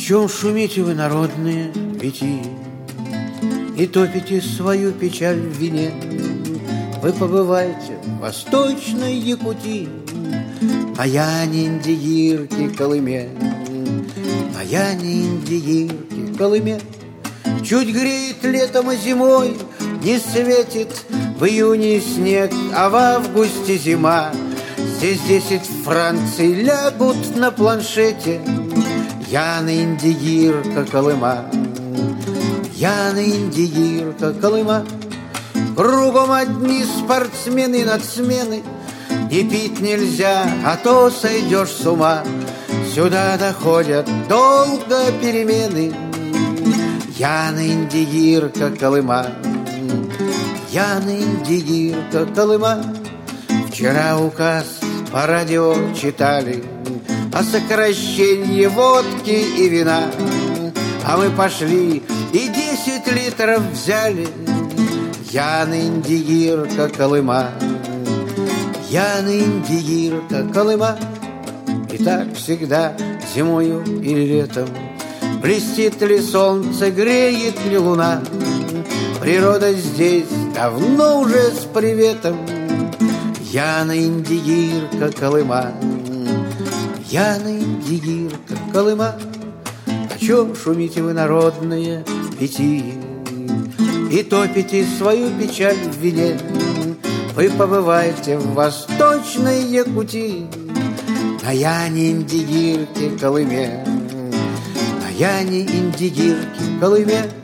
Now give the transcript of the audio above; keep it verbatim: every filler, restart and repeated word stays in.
чем шумите вы, народные, питьи, и топите свою печаль в вине? Вы побываете в Восточной Якутии, на Яне, Индигирке, Колыме, на Яне, Индигирке, Колыме. Чуть греет летом и зимой, не светит в июне снег, а в августе зима. Здесь десять Франций лягут на планшете. Яна, Индигирка, Колыма, Яна, Индигирка, Колыма. Кругом одни спортсмены нацмены, и пить нельзя, а то сойдешь с ума. Сюда доходят долго перемены. Яна, Индигирка, Колыма, Яна, Индигирка, Колыма. Вчера указ по радио читали о сокращении водки и вина, а мы пошли и десять литров взяли. Яна, Индигирка, Колыма, Яна, Индигирка, Колыма. И так всегда, зимою или летом, блестит ли солнце, греет ли луна, природа здесь давно уже с приветом. Яна, Индигирка, Колыма, Яна, Индигирка, Колыма. О чем шумите вы, народные, питьи, и топите свою печаль в вине? Вы побываете в Восточной Якутии, на Яне, Индигирке, Колыме, на Яне, Индигирке, Колыме.